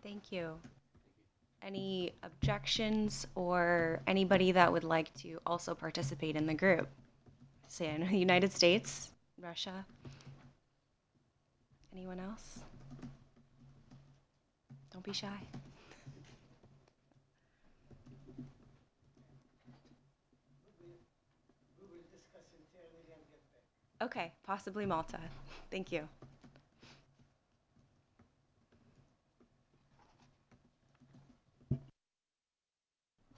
Thank you. Any objections or anybody that would like to also participate in the group? Say in the United States, Russia, anyone else? Don't be shy. Okay, possibly Malta. Thank you.